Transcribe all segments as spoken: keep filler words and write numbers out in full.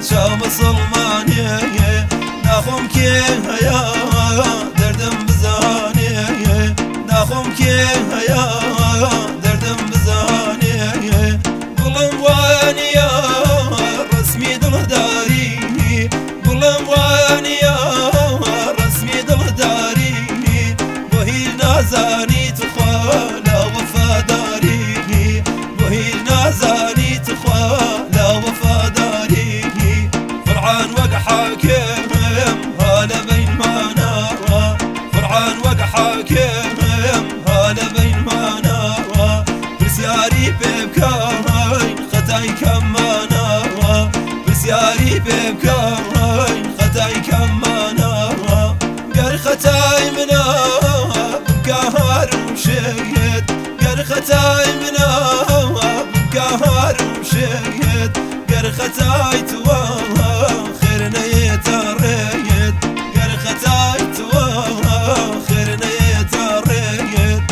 شا مسلمانی نخوم که هیا دردم بزانی نخوم که هیا دردم بزانی بلم وانیا رسمی دلداری بلم وانیا رسمی دلداری بهیر نازانی تخوالا وفاداری بهیر نازانی تخوالا وفاداری فرعان وقع حاكم هلا بين مانا فرعان وقع حاكم هلا بين مانا برسياري ببكاين خطاي كمانا برسياري ببكاين خطاي كمانا قال خطاي منا بكهار وشيد قال خطاي منا بكهار وشيد قال خطاي توا خيرنا يتريد قال خطاي توا خيرنا يتريد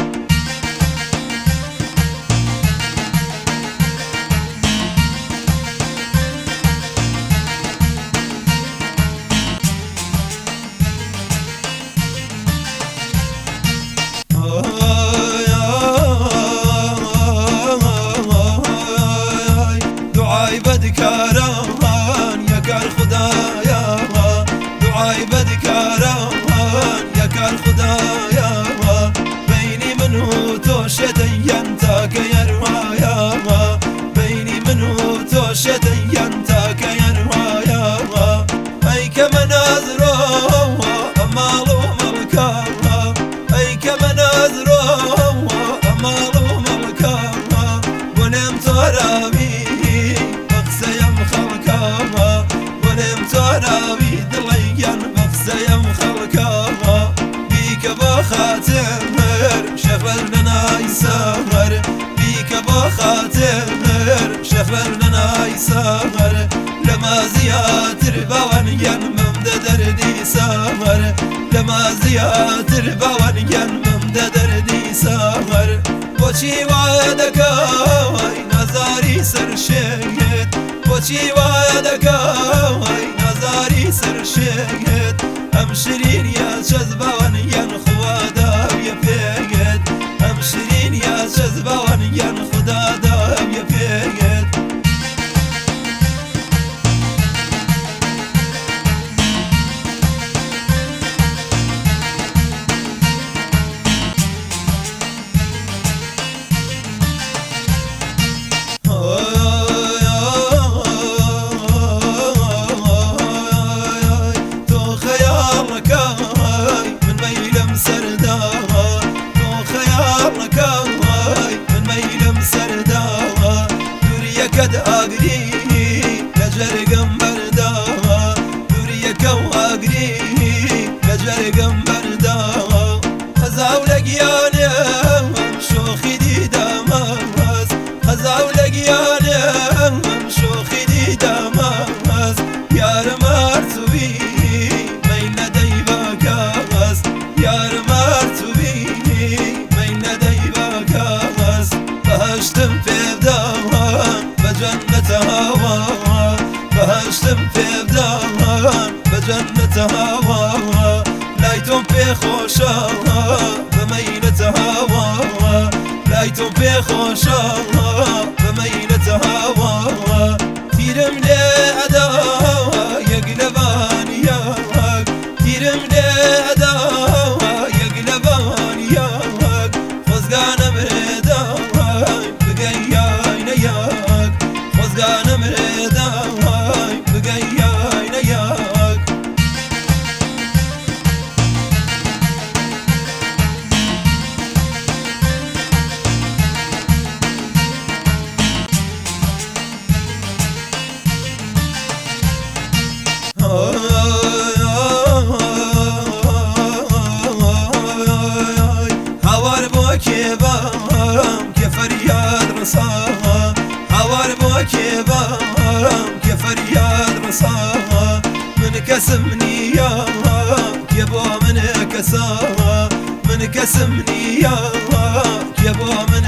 دعاي بدكاران يا كان خدايا دعاي بدكاران يا كان خدايا بيني منه توشتي ينتاك يا روايا بيني منه توشتي ينتاك يا روايا اي كما ناظرو امالو ملكا اي كما ناظرو امالو ملكا ونم ترابي ترابي دليان بخزيم خلقا بيك بخاتمر شغلنا يسهر بيك بخاتمر شغلنا يسهر لما زياتر بوانيان ممد دردي سهر لما زياتر بوانيان ممد دردي سهر بوشي وعدك وي نزاري سرشيت بوشي وعدك وي نزاري سرشيت امشرين يا جذبان ين خوادا يا فيت امشرين يا جذبان ين خدادا يا فيت كد أقري لجرقم برداوا دوري كو أقري لجرقم برداوا خزاو لقياني شوخي دي داماس خزاو لقياني شوخي دي داماس يا رمارتوي مين لدي باكاس يا رمارتوي مين لدي باكاس بهشتم في بداوان بجنة هوا بهشتم في بداوان بجنة هوا لايتم في خوشا بمينة هوا لايتم في خوشا بمينة هوا تيرم لي أداوا يقلبان ياك تيرم لي أداوا يقلبان ياك خزقان مريدا بقياين ياك خزقان مريدا بقياين ياك هوار بوكي بام كفرياد رصاها هوار بوكي بام كفرياد رصاها من كسمني ياك يبو من كساها من كسمني ياك يبو من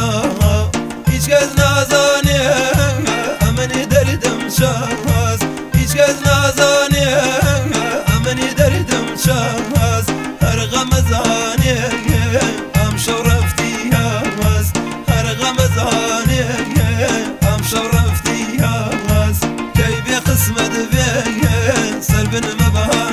كساها هيج كز نازاني امن دردم شاز کەس نازانێ ئەمنی دەردم چاس هەر غەمەزانێ ئەم شەو ڕەفتی هەواز هەر غەمەزانێ ئەم شەو ڕەفتی هەواز کەی بێ قسمەت بێ سەر بنمە بەها